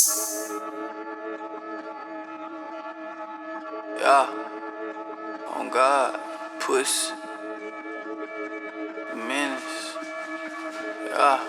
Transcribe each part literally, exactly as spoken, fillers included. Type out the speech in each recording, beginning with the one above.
Yeah, on God, puss, menace, yeah.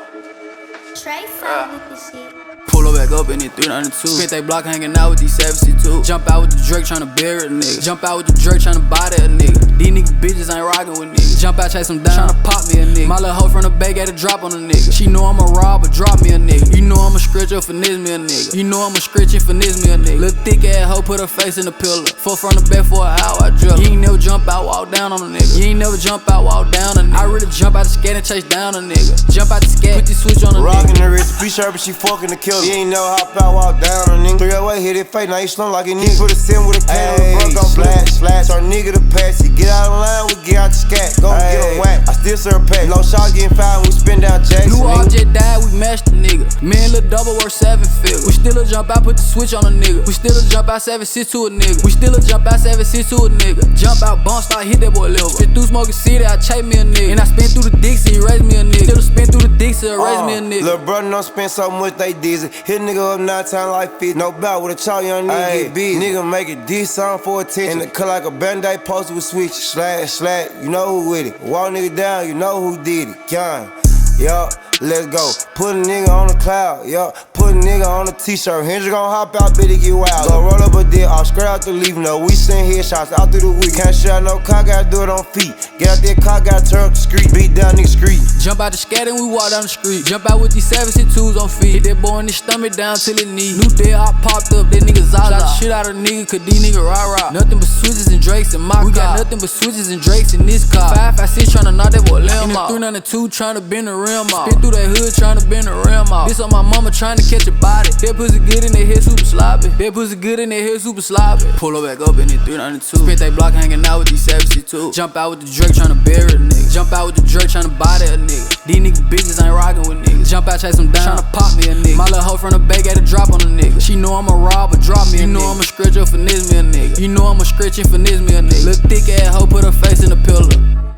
Trey Yeah. side with this shit. Pull her back up in it three ninety-two. Spent they block hanging out with these seventy-two. Jump out with the Drake tryna bury a nigga. Jump out with the Drake tryna buy that nigga. These niggas bitches ain't rockin' with niggas. Jump out, chase them down, tryna pop me a nigga. My little hoe from the bay got a drop on a nigga. She know I'm a rob, but drop me a nigga. You know I'm a scratch up, finesse me a nigga. You know I'm a scratch and finesse me a nigga. Little thick ass hoe put her face in the pillar. Fuck from the bed for an hour, I drill. You ain't never jump out, walk down on a nigga. You ain't never jump out, walk down a nigga. I really jump out the scat and chase down a nigga. Jump out the scat, put the switch on a nigga. Rockin' the wrist, be sharp, but she fucking the killer. You ain't never hop out, walk down on nigga. Three away, hit it fake, now you slum like a nigga. Put a sin with a can with a buck on flash, flash. Our nigga to pass, he get out of line, we get out the scat. Go Ay, get him whack. I still serve pack. No shots getting fouled, we spin down Jackson. New object died, we mashed the nigga. Me and Lil Double worth seven figures. We still a jump out, put the switch on a nigga. We still a jump out, seven six to a nigga. We still a jump out, seven six to a nigga. Jump out, bump, start hit that boy liver. Spin through Smoking City, I chase me a nigga. And I spin through the Dixie, erase me a nigga. Still spin through the Dixie, erase uh, me a nigga. Lil' brother don't spend so much, they dizzy. Hit nigga up nine times like fit. No bout with a chalk, young nigga Ay, get busy. Nigga make it this song for attention. And it cut like a band-aid posted with switch. Slash, slash, you know who with it. Walk nigga down, you know who did it. Gang, yup, let's go. Put a nigga on the cloud, yup. Put a nigga on a t-shirt. Hendrick gon' hop out, bitch, get wild. Go roll up a dick, I'll straight out the leave. No, we send headshots out through the week. Can't shot no car, gotta do it on feet. Get out that car, gotta turn up the street. Beat down nigga street. Jump out the scat and we walk down the street. Jump out with these seventy-twos on feet. Hit that boy in his stomach down till it knee. New day I popped up, that nigga Zaza. Shot the shit out of nigga, cause these niggas rah-rah. Nothing but switches and Drakes in my we car. We got nothing but switches and Drakes in this car. five five six tryna knock that boy limb out. In the three ninety-two tryna bend the rim out. Spin through that hood tryna bend the rim out. This on my mama tryna catch a body. That pussy good in that head super sloppy. That pussy good in that head super sloppy. Pull her back up in it three ninety-two. Spent they block hanging out with these seventy-two. Jump out with the Drake tryna bury a nigga. Jump out with the Drake tryna buy that nigga. These niggas bitches ain't rockin' with niggas. Jump out, chase them down, tryna pop me a nigga. My little hoe from the bay got a drop on a nigga. She know I'm a rob, but drop me a nigga. You know I'm a scratch up, finesse me a nigga. You know I'm a scratch and finesse me a nigga. Little thick ass hoe put her face in the pillar.